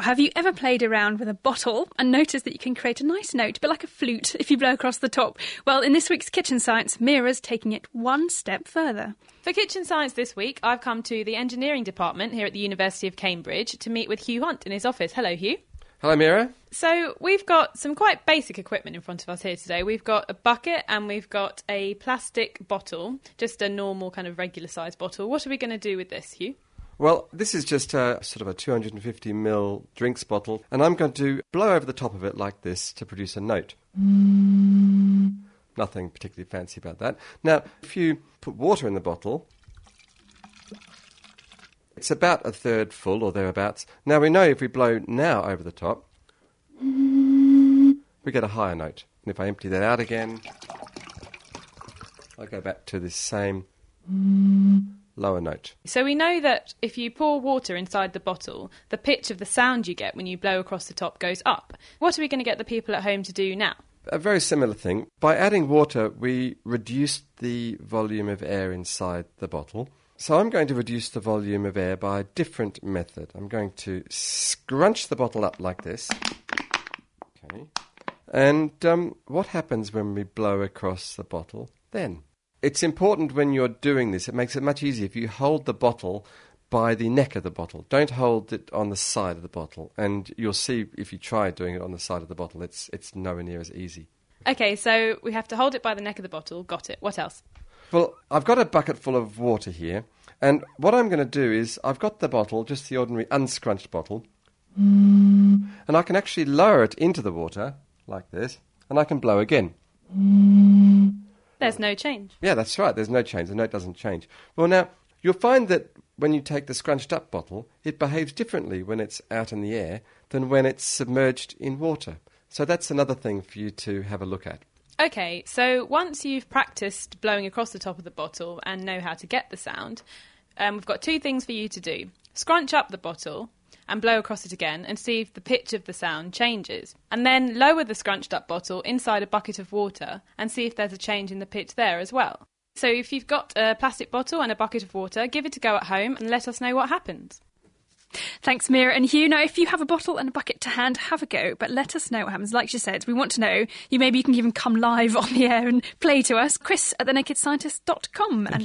have you ever played around with a bottle and noticed that you can create a nice note, a bit like a flute, if you blow across the top? Well, in this week's Kitchen Science, Mira's taking it one step further. For Kitchen Science this week, I've come to the engineering department here at the University of Cambridge to meet with Hugh Hunt in his office. Hello, Hugh. Hello, Mira. So we've got some quite basic equipment in front of us here today. We've got a bucket and we've got a plastic bottle, just a normal kind of regular size bottle. What are we going to do with this, Hugh? Well, this is just a sort of a 250ml drinks bottle, and I'm going to blow over the top of it like this to produce a note. Nothing particularly fancy about that. Now, if you put water in the bottle, it's about a third full or thereabouts. Now, we know if we blow now over the top, we get a higher note. And if I empty that out again, I go back to this same lower note. So we know that if you pour water inside the bottle, the pitch of the sound you get when you blow across the top goes up. What are we going to get the people at home to do now? A very similar thing. By adding water, we reduce the volume of air inside the bottle. So I'm going to reduce the volume of air by a different method. I'm going to scrunch the bottle up like this. Okay. And what happens when we blow across the bottle then? It's important when you're doing this, it makes it much easier if you hold the bottle by the neck of the bottle. Don't hold it on the side of the bottle. And you'll see if you try doing it on the side of the bottle, it's nowhere near as easy. OK, so we have to hold it by the neck of the bottle. Got it. What else? Well, I've got a bucket full of water here. And what I'm going to do is I've got the bottle, just the ordinary unscrunched bottle. And I can actually lower it into the water like this. And I can blow again. There's no change. Yeah, that's right. There's no change. The note doesn't change. Well, now, you'll find that when you take the scrunched up bottle, it behaves differently when it's out in the air than when it's submerged in water. So that's another thing for you to have a look at. OK, so once you've practised blowing across the top of the bottle and know how to get the sound, we've got two things for you to do. Scrunch up the bottle and blow across it again and see if the pitch of the sound changes. And then lower the scrunched up bottle inside a bucket of water and see if there's a change in the pitch there as well. So if you've got a plastic bottle and a bucket of water, give it a go at home and let us know what happens. Thanks, Mira and Hugh. Now, if you have a bottle and a bucket to hand, have a go, but let us know what happens. Like she said, we want to know. Maybe you can even come live on the air and play to us. Chris at thenakedscientist.com.